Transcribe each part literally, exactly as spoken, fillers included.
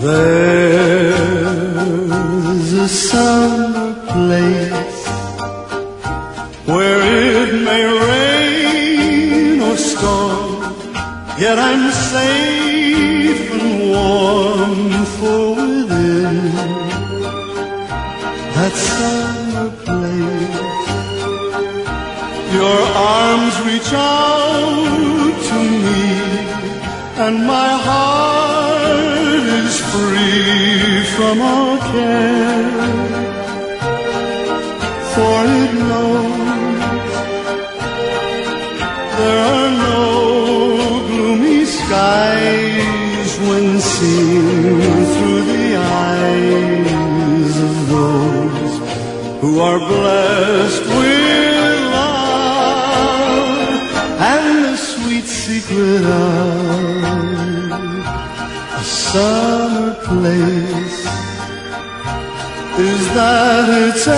There's a summer place where it may rain or storm, yet I'm safe and warm, for within that summer place your arms reach out to me, and my heart is free from all care, for it knows there are no gloomy skies when seen through the eyes of those who are blessed with love, and the sweet secret of a summer place is that it's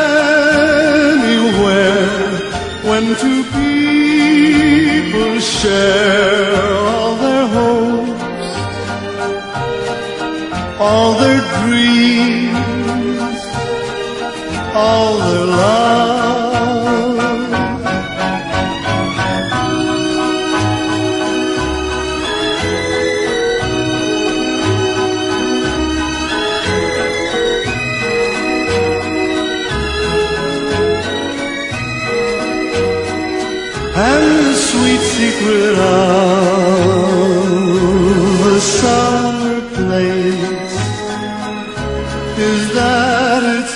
anywhere when two people share all their hopes, all their dreams, all their love. And the sweet secret of a summer place is that it's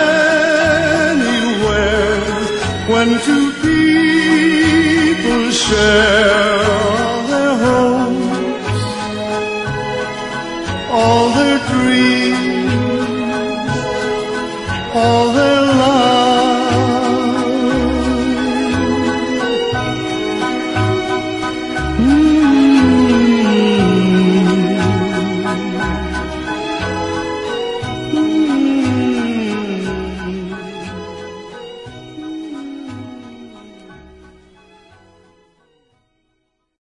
anywhere when two people share all their hopes, all their dreams,